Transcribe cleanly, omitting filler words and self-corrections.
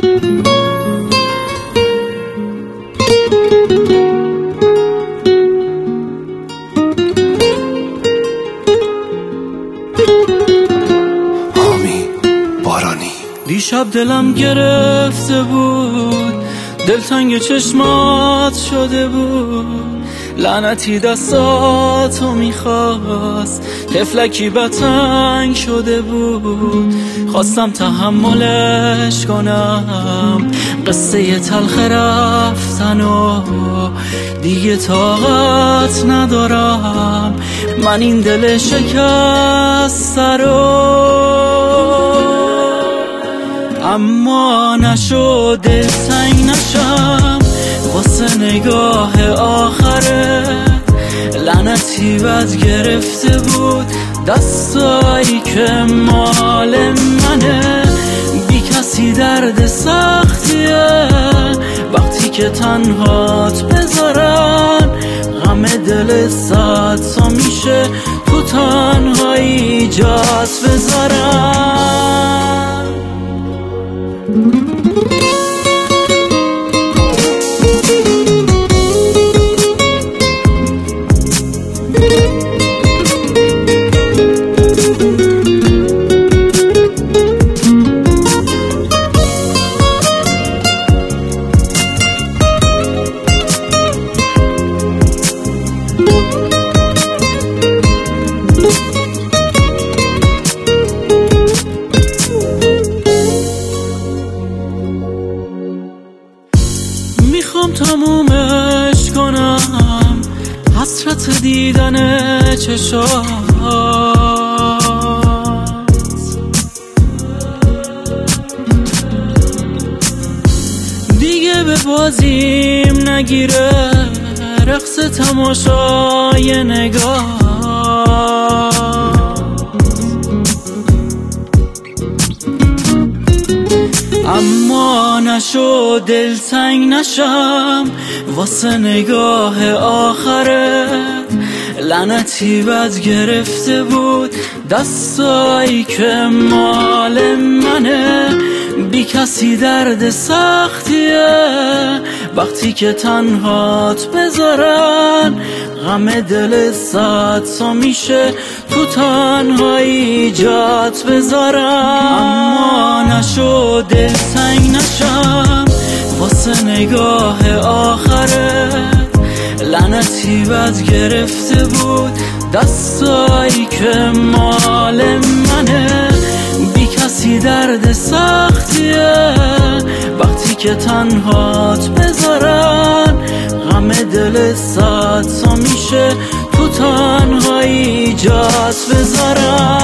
دیشب دلم گرفته بود، دلتنگ چشمات شده بود، لعنتی دستاتو میخواست، طفلکی بتنگ شده بود. خواستم تحملش کنم، قصه تلخ رفتن و دیگه طاقت ندارم من این دل شکسته رو. اما نشد دلتنگ نشم واسه نگاه آخرت، لعنتی بد گرفته بود دستایی که مال منه. بی کسی درد سختیه وقتی که تنهات بذارن، غم دل صد تا میشه تو تنهایی جات بذارن. میخوام تمومش کنم حسرت دیدن چشات، دیگه به بازیم نگیره رقص تماشای نگاه. اما نشد دلتنگ نشم واسه نگاه آخرت، لعنتی بد گرفته بود دستایی که مال منه. بی کسی درد سختیه وقتی که تنهات بذارن، غم دل صد تا میشه تو تنهایی جات بذارن. اما نشد دلتنگ نشم واسه نگاه آخرت، لعنتی بد گرفته بود دستایی که مال منه. بی کسی درد سختیه وقتی که تنهات بذارن، غم دل صد تا میشه تو تنهایی جات بذارن.